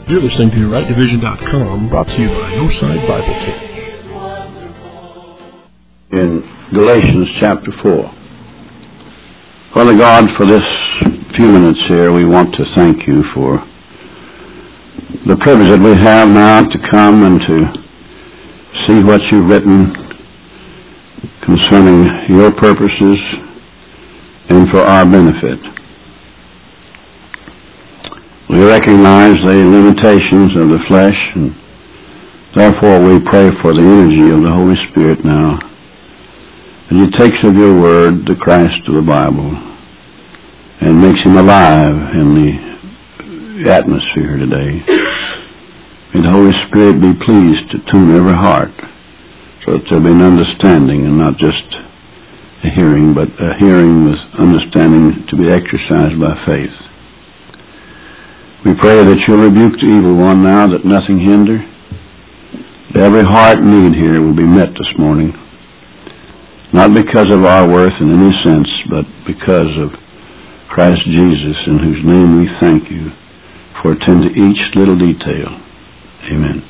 You're listening to RightDivision.com, brought to you by Northside Bible Camp. In Galatians chapter 4. Father God, for this few minutes here, we want to thank you for the privilege that we have now to come and to see what you've written concerning your purposes and for our benefit. We recognize the limitations of the flesh, and therefore we pray for the energy of the Holy Spirit now. And He takes of your word, the Christ of the Bible, and makes him alive in the atmosphere today. May the Holy Spirit be pleased to tune every heart so that there'll be an understanding and not just a hearing, but a hearing with understanding to be exercised by faith. We pray that you'll rebuke the evil one now, that nothing hinder. That every heart need here will be met this morning, not because of our worth in any sense, but because of Christ Jesus, in whose name we thank you for attending to each little detail. Amen.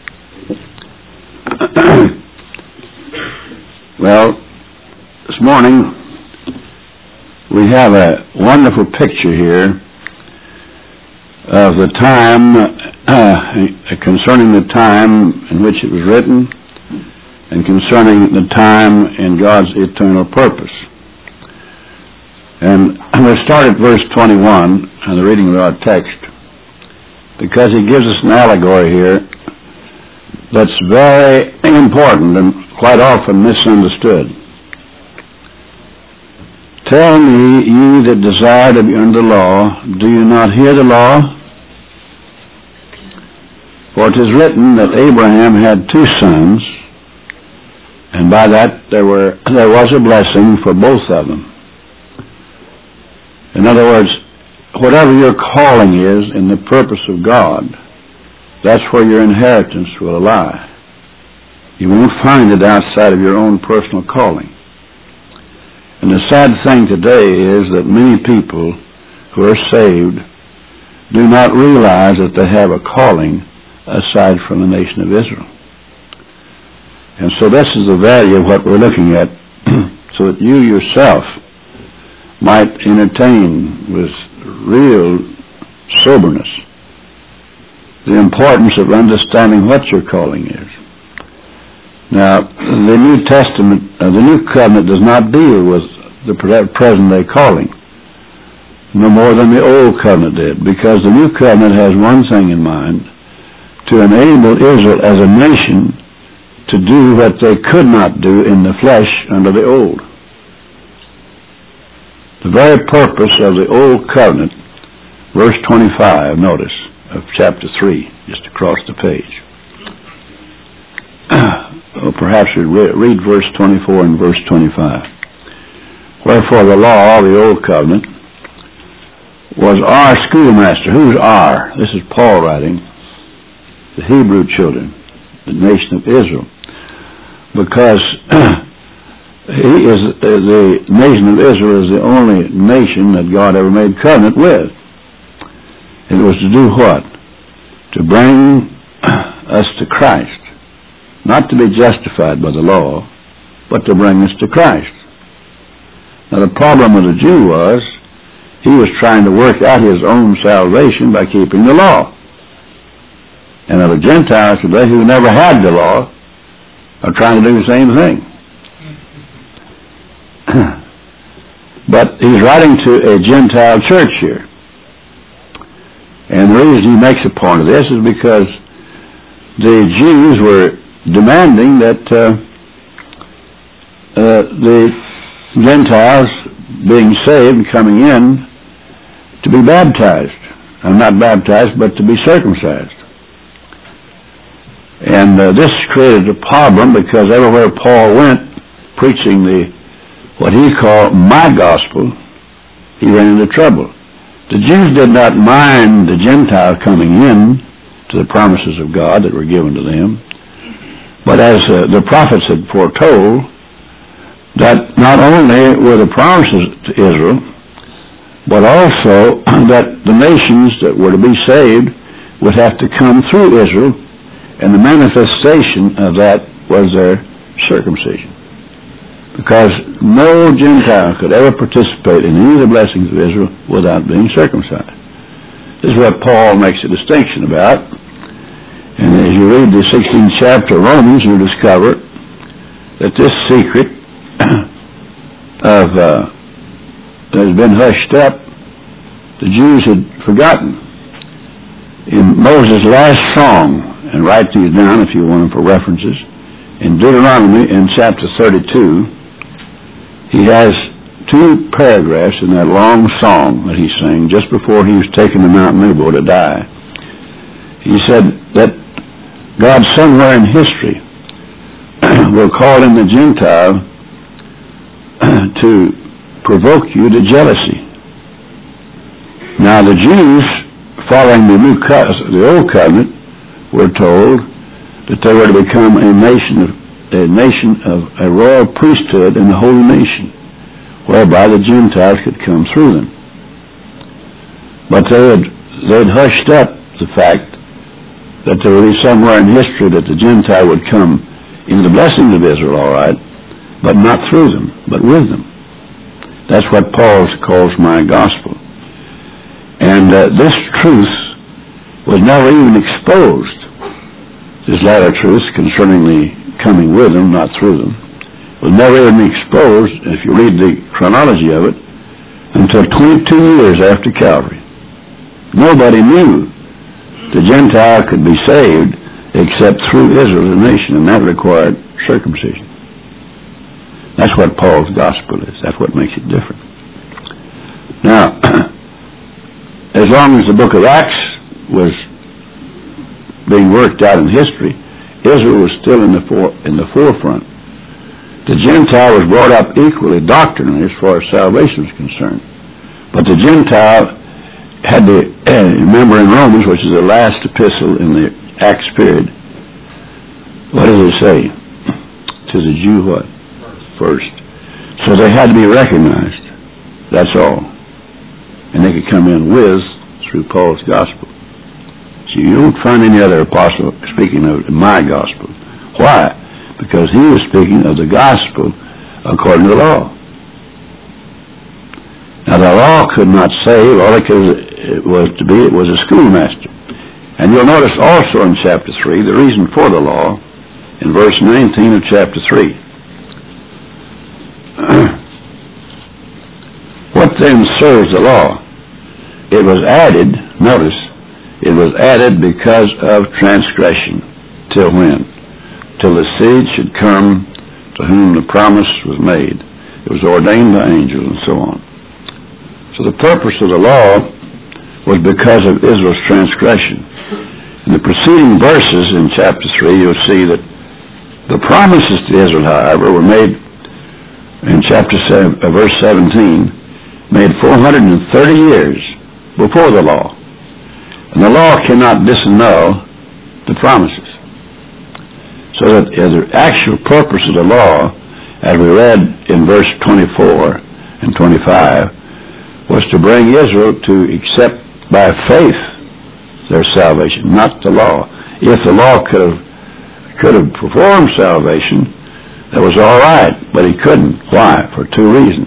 Well, this morning we have a wonderful picture here of the time, concerning the time in which it was written, and concerning the time in God's eternal purpose. And we'll start at verse 21, and the reading of our text, because he gives us an allegory here that's very important and quite often misunderstood. Tell me, ye that desire to be under the law, do you not hear the law? For it is written that Abraham had two sons, and by that there was a blessing for both of them. In other words, whatever your calling is in the purpose of God, that's where your inheritance will lie. You won't find it outside of your own personal calling. And the sad thing today is that many people who are saved do not realize that they have a calling aside from the nation of Israel. And so this is the value of what we're looking at, so that you yourself might entertain with real soberness the importance of understanding what your calling is. Now, the New Testament, the New Covenant does not deal with the present-day calling, no more than the Old Covenant did, because the New Covenant has one thing in mind: to enable Israel as a nation to do what they could not do in the flesh under the Old. The very purpose of the Old Covenant, verse 25, notice, of chapter 3, just across the page. Or perhaps we read verse 24 and verse 25. Wherefore the law, the Old Covenant, was our schoolmaster. Who's our? This is Paul writing. The Hebrew children, the nation of Israel. Because the nation of Israel is the only nation that God ever made covenant with. It was to do what? To bring us to Christ. Not to be justified by the law, but to bring us to Christ. Now the problem of the Jew was, he was trying to work out his own salvation by keeping the law. And of the Gentiles today who never had the law are trying to do the same thing. But he's writing to a Gentile church here. And the reason he makes a point of this is because the Jews were demanding that the Gentiles being saved and coming in to be baptized. And not baptized, but to be circumcised. And this created a problem because everywhere Paul went preaching what he called my gospel, he ran into trouble. The Jews did not mind the Gentile coming in to the promises of God that were given to them, but as the prophets had foretold, that not only were the promises to Israel, but also that the nations that were to be saved would have to come through Israel, and the manifestation of that was their circumcision. Because no Gentile could ever participate in any of the blessings of Israel without being circumcised. This is what Paul makes a distinction about. And as you read the 16th chapter of Romans, you discover that this secret that has been hushed up, the Jews had forgotten. In Moses' last song, and write these down if you want them for references, in Deuteronomy in chapter 32, he has two paragraphs in that long song that he sang just before he was taken to Mount Nebo to die. He said that God somewhere in history will call in the Gentile to provoke you to jealousy. Now the Jews, following the Old Covenant, were told that they were to become a nation of a royal priesthood and a holy nation, whereby the Gentiles could come through them. But they had hushed up the fact that there would be somewhere in history that the Gentile would come into the blessings of Israel, all right, but not through them, but with them. That's what Paul calls my gospel. And this truth was never even exposed, this latter truth concerning the coming with them, not through them, was never even exposed, if you read the chronology of it, until 22 years after Calvary. Nobody knew the Gentile could be saved except through Israel, the nation, and that required circumcision. That's what Paul's gospel is. That's what makes it different. Now, as long as the book of Acts was being worked out in history, Israel was still in the forefront. The Gentile was brought up equally doctrinally as far as salvation was concerned. But the Gentile had to, remember in Romans, which is the last epistle in the Acts period, what does it say? To the Jew what? First. So they had to be recognized. That's all. And they could come in through Paul's gospel. So you don't find any other apostle speaking of my gospel. Why? Because he was speaking of the gospel according to the law. Now the law could not save. All it was a schoolmaster. And you'll notice also in chapter 3 the reason for the law in verse 19 of chapter 3. What then serves the law? It was added, notice, it was added because of transgression. Till when? Till the seed should come to whom the promise was made. It was ordained by angels and so on. So the purpose of the law was because of Israel's transgression. In the preceding verses in chapter 3, you'll see that the promises to Israel, however, were made in chapter 7, verse 17, made 430 years before the law. And the law cannot disannul the promises. So that the actual purpose of the law, as we read in verse 24 and 25, was to bring Israel to accept by faith their salvation, not the law. If the law could have performed salvation, that was all right, but he couldn't. Why? For two reasons.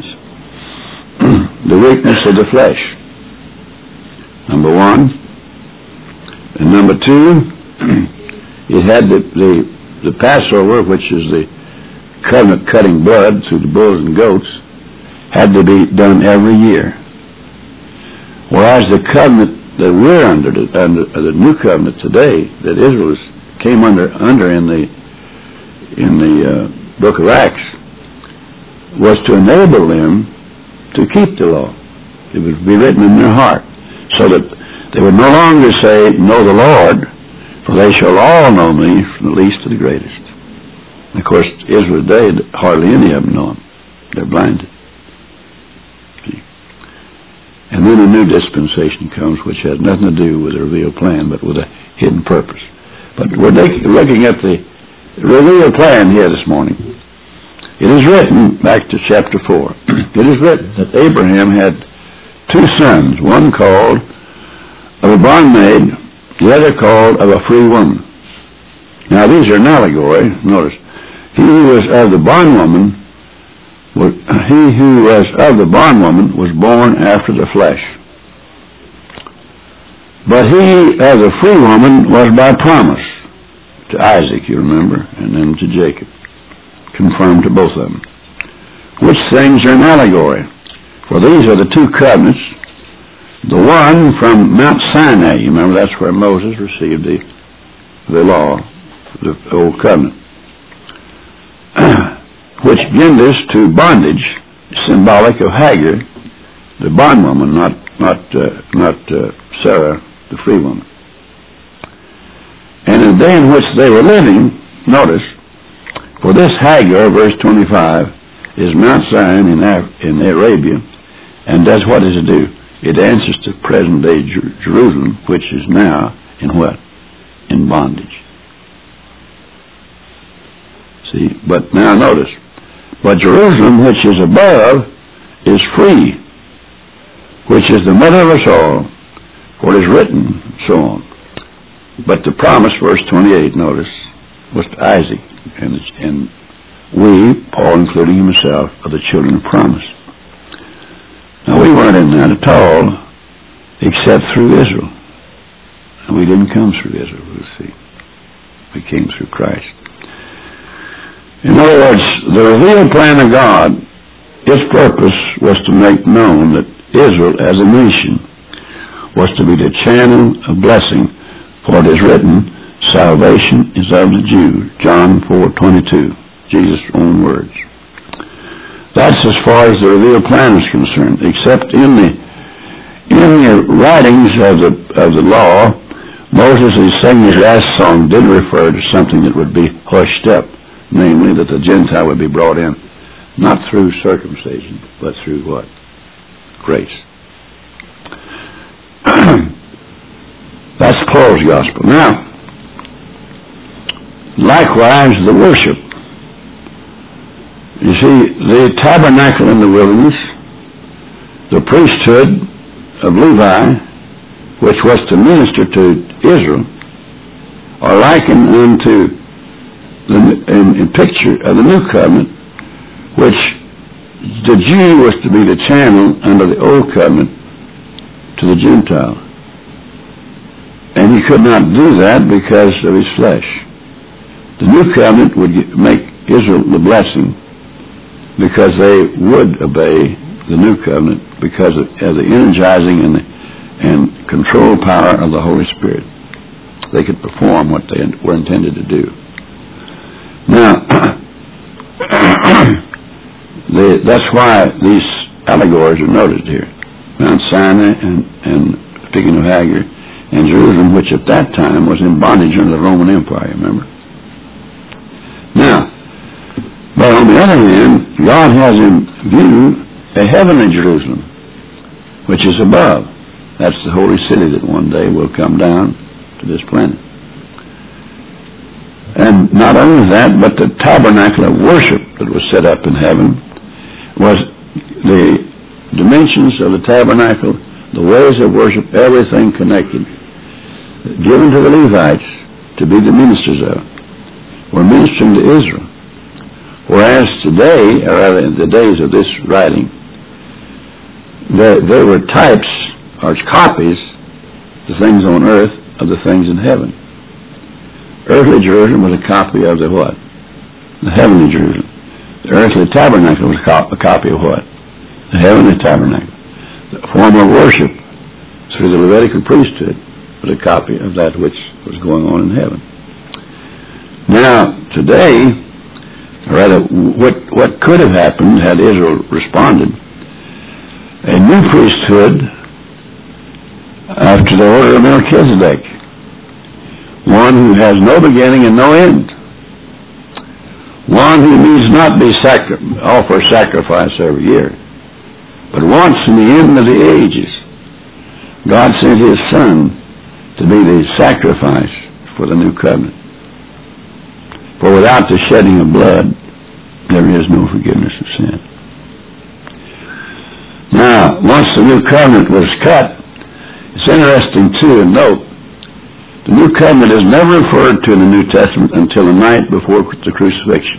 The weakness of the flesh, number one. And number two, it had the Passover, which is the covenant cutting blood through the bulls and goats, had to be done every year. Whereas the covenant that we're under the new covenant today, that Israel came under in the book of Acts, was to enable them to keep the law. It would be written in their heart, so that they would no longer say, "Know the Lord, for they shall all know me, from the least to the greatest." And of course, Israel today, hardly any of them know him. They're blinded. See? And then a new dispensation comes, which has nothing to do with the revealed plan, but with a hidden purpose. But we're looking at the revealed plan here this morning. It is written, back to chapter 4, it is written that Abraham had two sons, one called of a bondmaid the other called of a free woman. Now these are an allegory. Notice, he who was of the bondwoman was born after the flesh. But he of the free woman was by promise to Isaac, you remember, and then to Jacob, confirmed to both of them. Which things are an allegory? For these are the two covenants. The one from Mount Sinai, you remember that's where Moses received the law, the old covenant, which genders to bondage, symbolic of Hagar, the bondwoman, not Sarah, the free woman. And in the day in which they were living, notice, for this Hagar, verse 25, is Mount Zion in Arabia, and does what does it do? It answers to present-day Jerusalem, which is now in what? In bondage. See, but now notice, but Jerusalem, which is above, is free, which is the mother of us all, for it is written, so on. But the promise, verse 28, notice, was to Isaac, and we, Paul including himself, are the children of promise. Now we weren't in that at all, except through Israel. And we didn't come through Israel, you see. We came through Christ. In other words, the revealed plan of God, its purpose was to make known that Israel as a nation was to be the channel of blessing, for it is written, salvation is of the Jews. John 4:22, Jesus' own words. That's as far as the revealed plan is concerned, except in the writings of the law, Moses, in singing his last song, did refer to something that would be hushed up, namely that the Gentile would be brought in, not through circumcision, but through what? Grace. That's Paul's gospel. Now, likewise, the worship. You see, the tabernacle in the wilderness, the priesthood of Levi, which was to minister to Israel, are likened unto in picture of the new covenant, which the Jew was to be the channel under the old covenant to the Gentile. And he could not do that because of his flesh. The new covenant would make Israel the blessing because they would obey the new covenant because of the energizing and control power of the Holy Spirit. They could perform what they were intended to do. Now, that's why these allegories are noted here. Mount Sinai and speaking of Hagar, and Jerusalem, which at that time was in bondage under the Roman Empire, remember? Now, but on the other hand, God has in view a heavenly Jerusalem, which is above. That's the holy city that one day will come down to this planet. And not only that, but the tabernacle of worship that was set up in heaven was the dimensions of the tabernacle, the ways of worship, everything connected, given to the Levites to be the ministers of, were ministering to Israel. Whereas today, or rather in the days of this writing, there were types or copies, the things on earth of the things in heaven. Earthly Jerusalem was a copy of the what? The heavenly Jerusalem. The earthly tabernacle was a copy of what? The heavenly tabernacle. The form of worship through the Levitical priesthood was a copy of that which was going on in heaven. Now, today, or rather, what could have happened had Israel responded, a new priesthood after the order of Melchizedek, one who has no beginning and no end, one who needs not be offer sacrifice every year, but once in the end of the ages, God sent His Son to be the sacrifice for the new covenant. For without the shedding of blood, there is no forgiveness of sin. Now, once the new covenant was cut, it's interesting too to note The New Covenant is never referred to in the New Testament until the night before the crucifixion.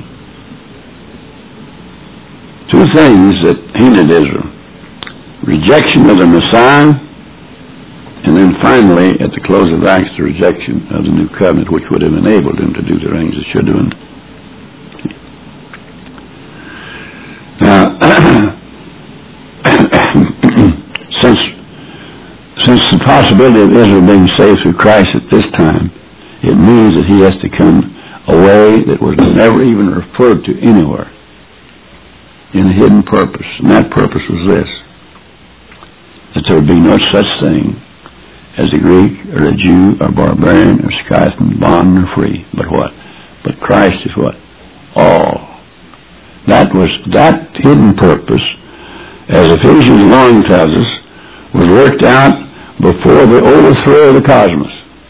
Two things that hindered Israel: rejection of the Messiah, and then finally, at the close of Acts, the rejection of the New Covenant, which would have enabled them to do the things they should have done. Now, since the possibility of Israel being saved through Christ at this time, it means that he has to come a way that was never even referred to anywhere, in a hidden purpose. And that purpose was this: that there would be no such thing as a Greek or a Jew or barbarian or Scythian, bond or free. But what? But Christ is what? All. That hidden purpose, as Ephesians 1 tells us, was worked out before the overthrow of the cosmos.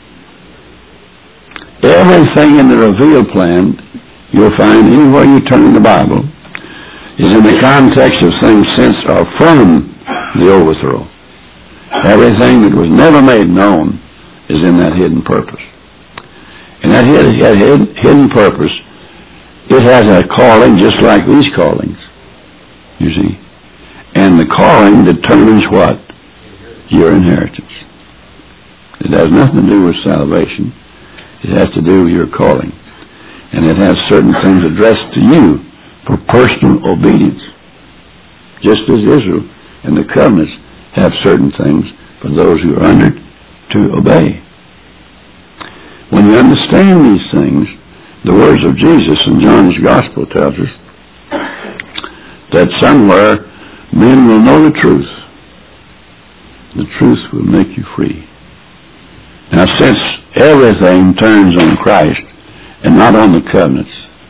Everything in the revealed plan you'll find anywhere you turn in the Bible is in the context of things since or from the overthrow. Everything that was never made known is in that hidden purpose. And that hidden purpose, it has a calling just like these callings, you see. And the calling determines what? Your inheritance. It has nothing to do with salvation. It has to do with your calling. And it has certain things addressed to you for personal obedience. Just as Israel and the covenants have certain things for those who are under to obey. When you understand these things, the words of Jesus in John's Gospel tells us that somewhere men will know the truth. The truth will make you free. Now, since everything turns on Christ and not on the covenants,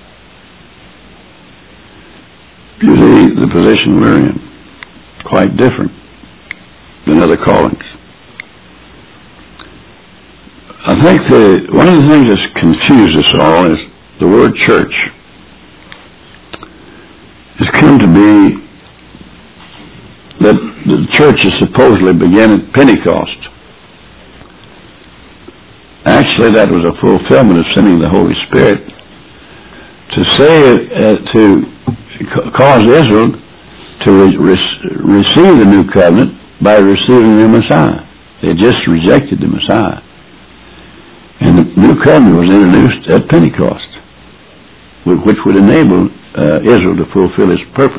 you see the position we're in, quite different than other callings. I think one of the things that's confused us all is the word church has come to be that the church is supposedly began at Pentecost. Actually, that was a fulfillment of sending the Holy Spirit to cause Israel to receive the new covenant by receiving the Messiah. They just rejected the Messiah. And the new covenant was introduced at Pentecost, which would enable Israel to fulfill its purpose.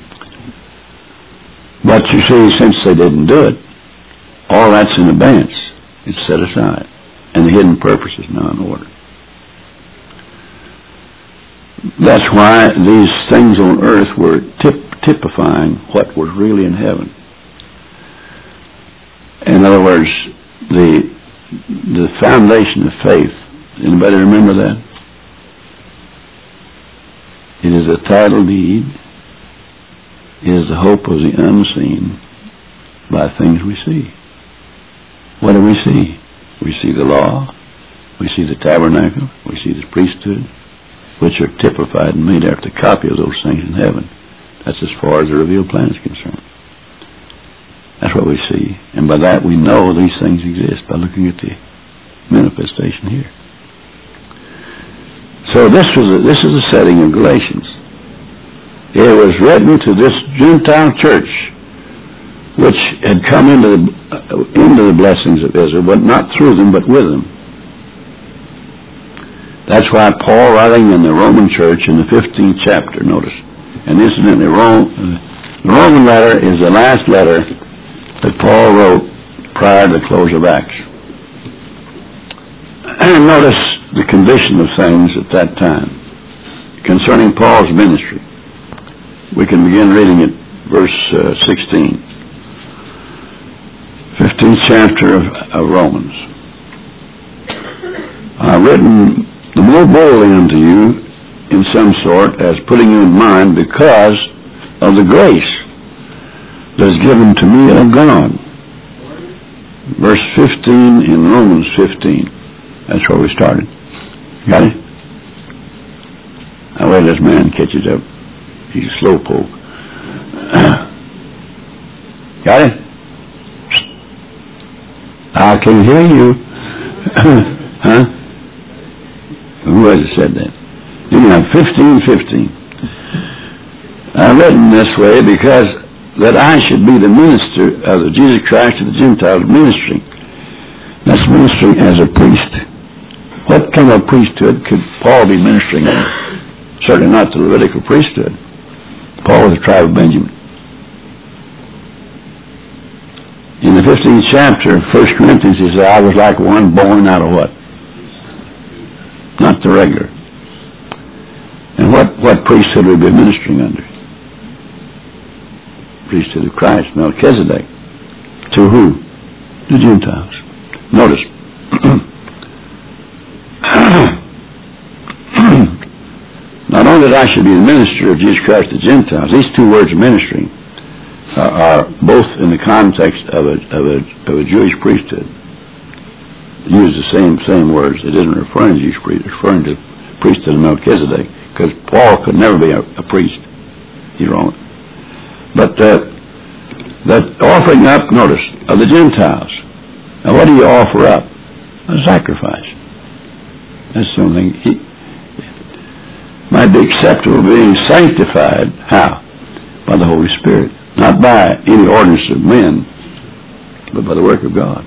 But you see, since they didn't do it, all that's in advance. It's set aside. And the hidden purpose is now in order. That's why these things on earth were typifying what was really in heaven. In other words, the foundation of faith. Anybody remember that? It is a title deed. It is the hope of the unseen by things we see. What do we see? We see the law. We see the tabernacle. We see the priesthood, which are typified and made after a copy of those things in heaven. That's as far as the revealed plan is concerned. That's what we see. And by that we know these things exist, by looking at the manifestation here. So this is the setting of Galatians. It was written to this Gentile church, which had come into the blessings of Israel, but not through them, but with them. That's why Paul, writing in the Roman church in the 15th chapter, notice, and incidentally, the Roman letter is the last letter that Paul wrote prior to the close of Acts. And notice the condition of things at that time concerning Paul's ministry. We can begin reading at verse 16. 15th chapter of Romans. I've written the more boldly unto you in some sort, as putting you in mind because of the grace that is given to me of God. Verse 15 in Romans 15. That's where we started. Got it? I'll let this man catch it up. He's a slowpoke. Got it? I can hear you. Huh? Who has said that? Anyhow, 15:15. I've written this way because that I should be the minister of the Jesus Christ to the Gentiles ministry. That's ministering as a priest. What kind of priesthood could Paul be ministering in? Certainly not the Levitical priesthood. Paul was the tribe of Benjamin. In the 15th chapter of 1 Corinthians, he said, I was like one born out of what? Not the regular. And what priesthood would be ministering under? Priesthood of Christ, Melchizedek. To who? The Gentiles. Notice. Not only that I should be the minister of Jesus Christ to the Gentiles, these two words, ministering, are both in the context of a Jewish priesthood. Use the same words. It isn't referring to Jewish priesthood, it's referring to priesthood of Melchizedek, because Paul could never be a priest. He's wrong. But that offering up, notice, of the Gentiles. Now what do you offer up? A sacrifice. That's something might be acceptable, being sanctified. How? By the Holy Spirit. Not by any ordinance of men, but by the work of God.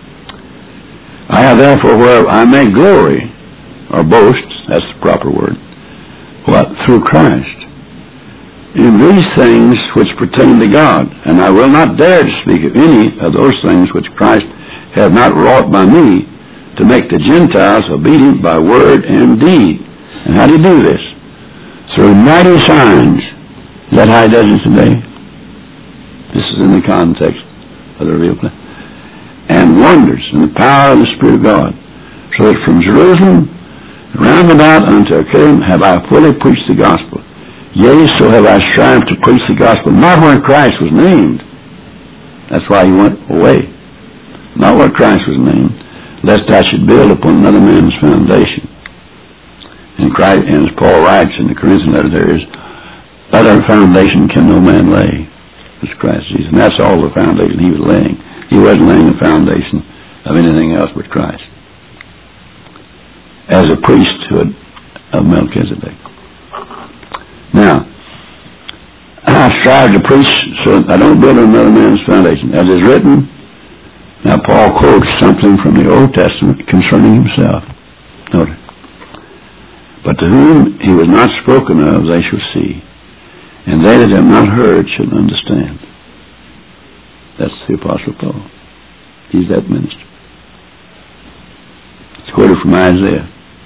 I have therefore where I may glory, or boast, that's the proper word, what? Through Christ. In these things which pertain to God, and I will not dare to speak of any of those things which Christ hath not wrought by me, to make the Gentiles obedient by word and deed. And how do you do this? Through mighty signs. Is that how he does it today? This is in the context of the revealed plan. And wonders in the power of the Spirit of God. So that from Jerusalem round about unto Achaia have I fully preached the gospel. Yea, so have I strived to preach the gospel, not where Christ was named. That's why he went away. Not where Christ was named, lest I should build upon another man's foundation. And Christ, and as Paul writes in the Corinthian letter, there is other foundation can no man lay. It's Christ Jesus. And that's all the foundation he was laying. He wasn't laying the foundation of anything else but Christ. As a priesthood of Melchizedek. Now, I strive to preach so that I don't build on another man's foundation. As is written, now Paul quotes something from the Old Testament concerning himself. Notice. But to whom he was not spoken of, they shall see. And they that have not heard shall understand. That's the Apostle Paul. He's that minister. It's quoted from Isaiah.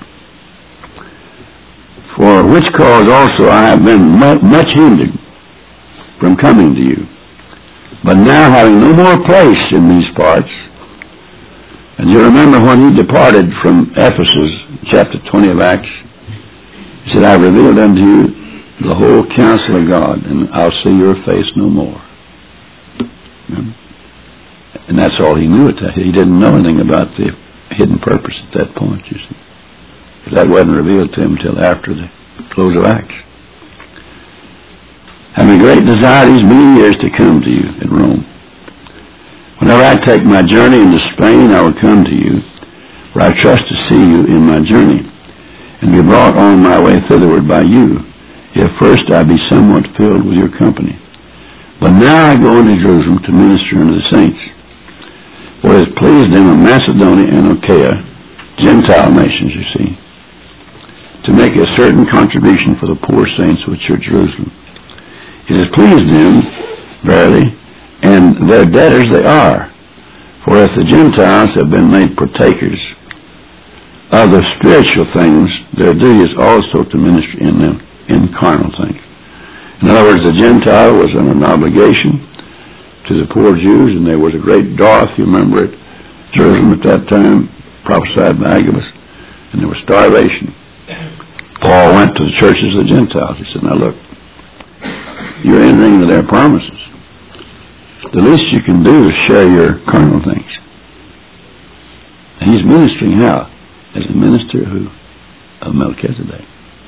For which cause also I have been much hindered from coming to you. But now having no more place in these parts, and you remember when he departed from Ephesus, chapter 20 of Acts, he said, I revealed unto you the whole counsel of God, and I'll see your face no more. Remember? And that's all he knew at that. He didn't know anything about the hidden purpose at that point, you see. Because that wasn't revealed to him until after the close of Acts. Having a great desire these many years to come to you at Rome. Whenever I take my journey into Spain, I will come to you, for I trust to see you in my journey, and be brought on my way thitherward by you, if first I be somewhat filled with your company. But now I go into Jerusalem to minister unto the saints. For it has pleased them of Macedonia and Achaia, Gentile nations, you see, to make a certain contribution for the poor saints which are at Jerusalem. It has pleased them, verily, and their debtors they are. For if the Gentiles have been made partakers of the spiritual things, their duty is also to minister in them in carnal things. In other words, the Gentile was under an obligation to the poor Jews, and there was a great drought, you remember it, Jerusalem at that time, prophesied by Agabus, and there was starvation. Paul went to the churches of the Gentiles. He said, now look, you're entering into their promises. The least you can do is share your carnal things. And he's ministering how? As a minister who? Of Melchizedek.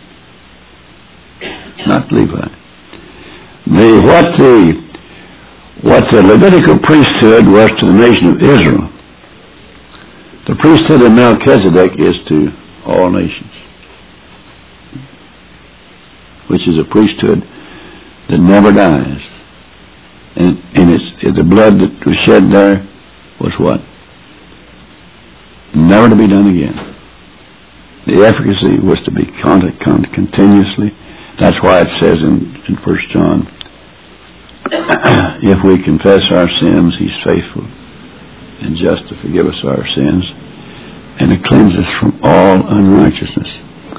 Not Levi. What the Levitical priesthood was to the nation of Israel, The priesthood of Melchizedek is to all nations, which is a priesthood that never dies. And the blood that was shed there was what? Never to be done again. The efficacy was to be continuously. That's why it says in 1 John, if we confess our sins, He's faithful and just to forgive us our sins and to cleanse us from all unrighteousness.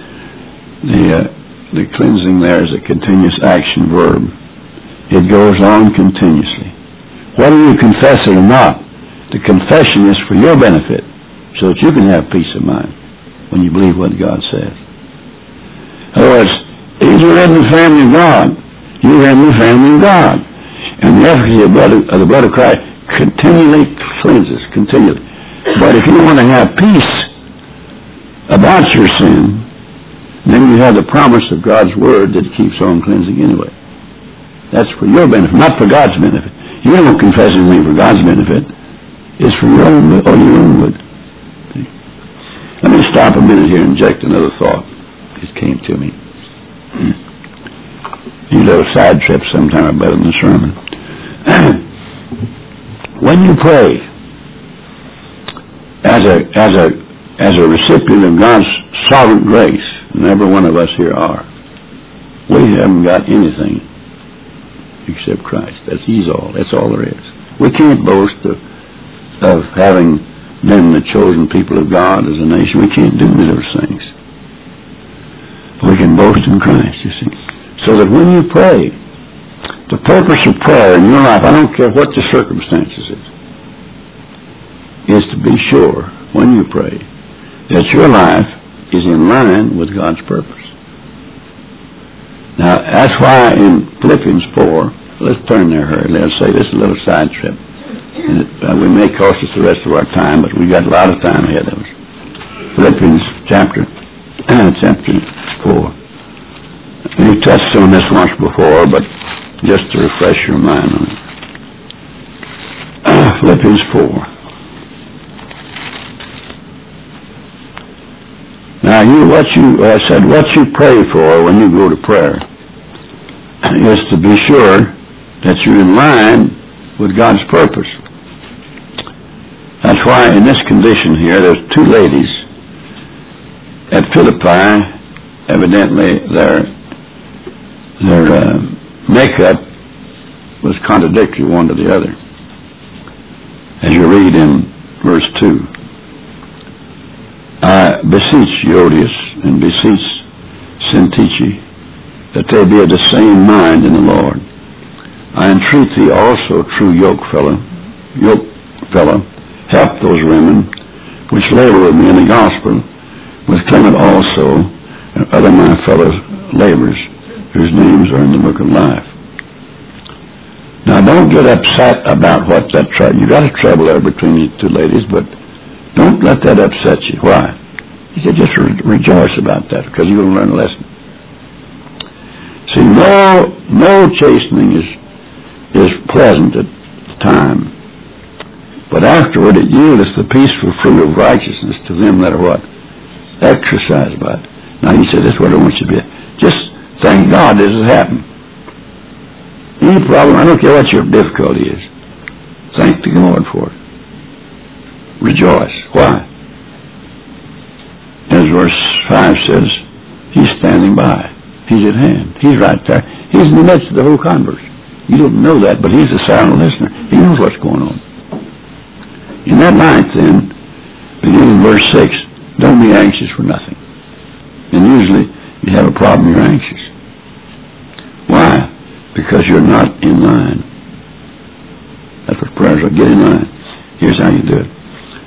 The cleansing there is a continuous action verb. It goes on continuously. Whether you confess it or not, the confession is for your benefit, so that you can have peace of mind when you believe what God says. In other words, He's in the family of God. You're in the family of God. And the efficacy of the blood of Christ continually cleanses, continually. But if you want to have peace about your sin, then you have the promise of God's Word that keeps on cleansing anyway. That's for your benefit, not for God's benefit. You don't confess anything for God's benefit. It's for your own good. Let me stop a minute here and inject another thought. It came to me. These little side trips sometimes are better than the sermon. When you pray, as a recipient of God's sovereign grace, and every one of us here are, we haven't got anything except Christ. He's all. That's all there is. We can't boast of having been the chosen people of God as a nation. We can't do those things. We can boast in Christ, you see. So that when you pray, the purpose of prayer in your life, I don't care what the circumstances is to be sure when you pray that your life is in line with God's purpose. Now, that's why in Philippians 4, let's turn there, hurry. Let's say this is a little side trip. And we may cost us the rest of our time, but we've got a lot of time ahead of us. Philippians chapter 4. We've touched on this once before, but just to refresh your mind on it. Philippians 4. Now, what you pray for when you go to prayer is to be sure that you're in line with God's purpose. That's why in this condition here, there's two ladies at Philippi. Evidently, their makeup was contradictory one to the other. As you read in verse 2, I beseech Euodias and beseech Syntyche that they be of the same mind in the Lord. I entreat thee also, true yoke fellow, help those women which labor with me in the gospel, with Clement also and other my fellow laborers, whose names are in the book of life. Now, don't get upset about what that trouble. You got a trouble there between these two ladies, but don't let that upset you. Why? He said, just rejoice about that, because you're going to learn a lesson. See, no chastening is pleasant at the time, but afterward it yieldeth the peaceful fruit of righteousness to them that are what? Exercised by it. Now, he said, this is what I want you to be. Just thank God this has happened. Any problem, I don't care what your difficulty is. Thank the Lord for it. Rejoice. Why? As verse 5 says, He's standing by. He's at hand. He's right there. He's in the midst of the whole converse. You don't know that, but He's a silent listener. He knows what's going on. In that light, then, beginning in verse 6, don't be anxious for nothing. And usually, you have a problem, you're anxious. Why? Because you're not in line. That's what prayers are. Get in line. Here's how you do it.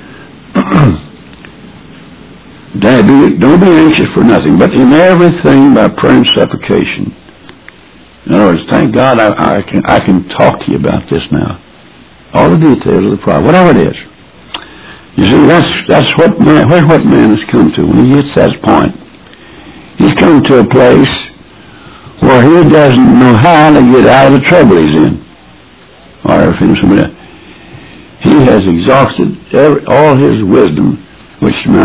Don't be anxious for nothing, but in everything by prayer and supplication. In other words, thank God I can talk to you about this now. All the details of the problem, whatever it is. You see, that's what man has come to. When he hits that point, he's come to a place where he doesn't know how to get out of the trouble he's in. Or if somebody else. He has exhausted all his wisdom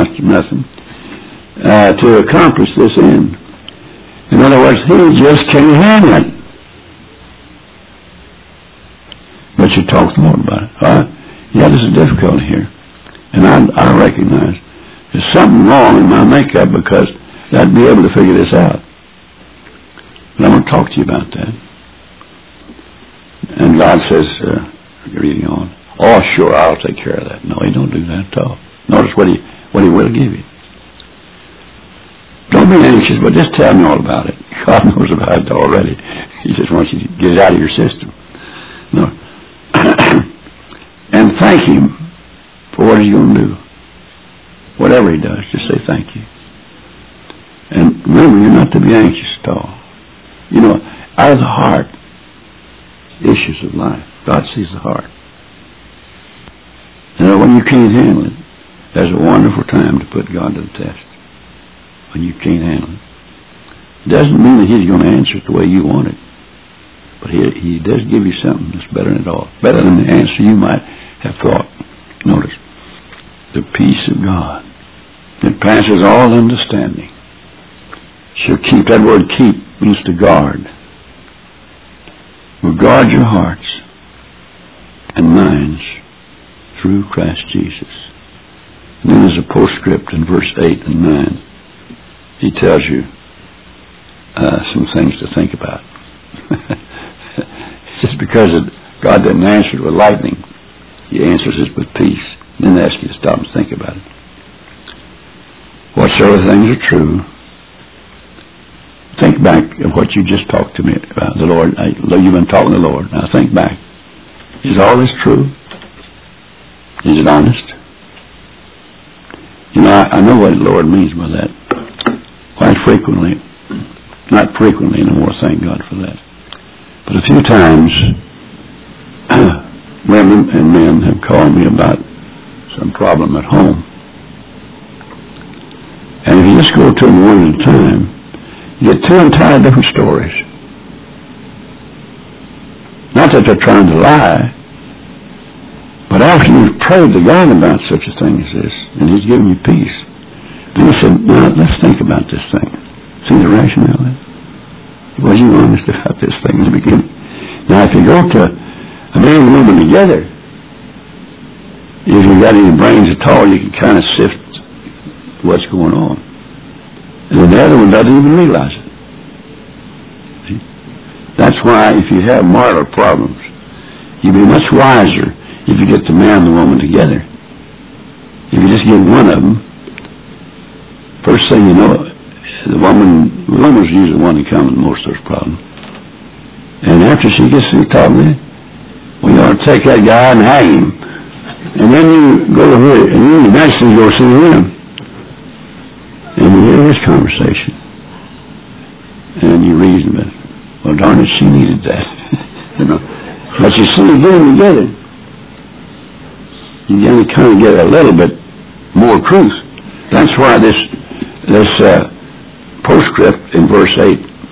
cost him nothing, to accomplish this end. In other words, he just can't handle it. But you talk to the Lord about it. Yeah, there's a difficulty here. And I recognize there's something wrong in my makeup because I'd be able to figure this out. But I'm going to talk to you about that. And God says, reading on, oh, sure, I'll take care of that. No, he don't do that at all. Notice what he will give you. Don't be anxious, but just tell me all about it. God knows about it already. He just wants you to get it out of your system. No. And thank him for what he's going to do. Whatever he does, just say thank you. And remember, you're not to be anxious at all. You know, out of the heart, issues of life. God sees the heart. And when you can't handle it, there's a wonderful time to put God to the test. When you can't handle it. It doesn't mean that he's going to answer it the way you want it. But he does give you something that's better than it all. Better than the answer you might have thought. Notice, the peace of God that passes all understanding shall keep. That word keep means to guard. Will guard your hearts and minds through Christ Jesus. And then there's a postscript in verse 8 and 9. He tells you some things to think about. Just because God didn't answer it with lightning, he answers it with peace. Then ask you to stop and think about it. Whatsoever things are true, think back of what you just talked to me about. The Lord, you've been talking to the Lord. Now think back. Is all this true? Is it honest? You know, I know what the Lord means by that. Quite frequently, not frequently anymore, thank God for that. But a few times, women and men have called me about some problem at home. And if you just go to them one at a time, you get two entirely different stories. Not that they're trying to lie, but after you've prayed to God about such a thing as this, and he's given you peace, then he said, now let's think about this thing. See the rationale of it? Was you honest about this thing in the beginning? Now if you go to a man and woman together, if you've got any brains at all, you can kind of sift what's going on. And then the other one doesn't even realize it. See? That's why if you have marital problems, you'll be much wiser if you get the man and the woman together. If you just get one of them, first thing you know, the woman's usually the one that comes with most of those problems. And after she gets through talking to you, we ought to take that guy and hang him. And then you go to her, and then the next thing you go see him. And you hear his conversation. And you reason with it. Well, darn it, she needed that. You know. But you see them together. You kind of get a little bit more truth. That's why this postscript in verse 8.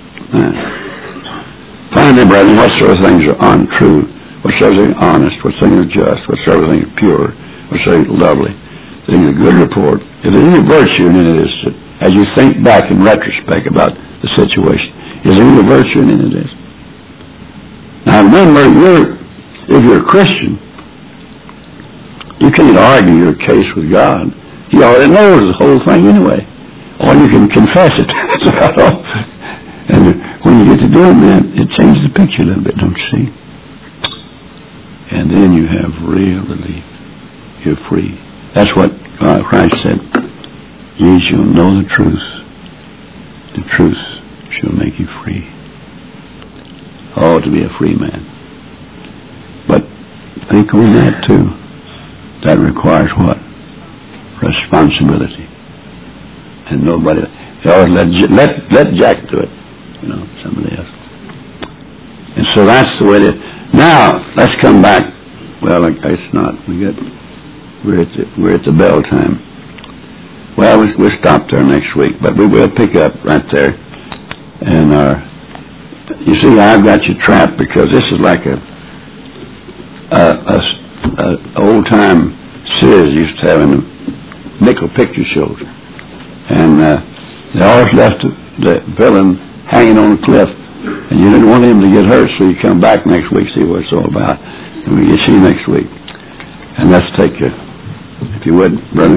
Finally, brethren, whatsoever things are untrue, whatsoever things are honest, whatsoever things are just, whatsoever things are pure, whatsoever things are lovely, things are good report. If there's any virtue in any of this, as you think back in retrospect about the situation, is there any virtue in any of this? Now remember, if you're a Christian, you can't argue your case with God. He already knows the whole thing anyway. Or you can confess it. That's about all. And when you get to doing that, it changes the picture a little bit, don't you see? And then you have real relief. You're free. That's what Christ said. Ye shall know the truth. The truth shall make you free. Oh, to be a free man. But think on that too. That requires what? Responsibility. And nobody, let Jack do it. You know, somebody else. And so that's the way it is. Now, let's come back. Well, it's not. We're at the bell time. Well, we'll stop there next week, but we will pick up right there. And you see, I've got you trapped because this is like a old time Sears used to have in nickel picture shows. And they always left the villain hanging on a cliff, and you didn't want him to get hurt, so you come back next week, see what it's all about. And we see you next week. And let's take you, if you would, brother.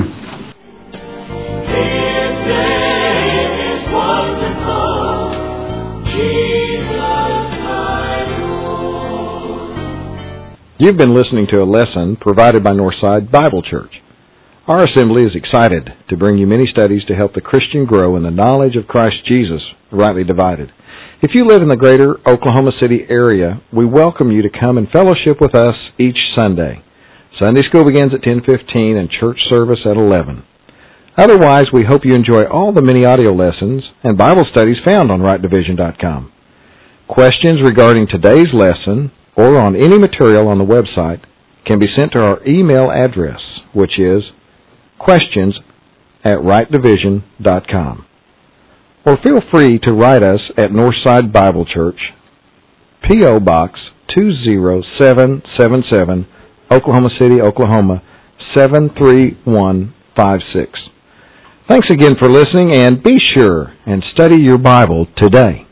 You've been listening to a lesson provided by Northside Bible Church. Our assembly is excited to bring you many studies to help the Christian grow in the knowledge of Christ Jesus, rightly divided. If you live in the greater Oklahoma City area, we welcome you to come and fellowship with us each Sunday. Sunday school begins at 10:15 and church service at 11. Otherwise, we hope you enjoy all the many audio lessons and Bible studies found on rightdivision.com. Questions regarding today's lesson or on any material on the website can be sent to our email address, which is questions@rightdivision.com. Or feel free to write us at Northside Bible Church, P.O. Box 20777, Oklahoma City, Oklahoma 73156. Thanks again for listening, and be sure and study your Bible today.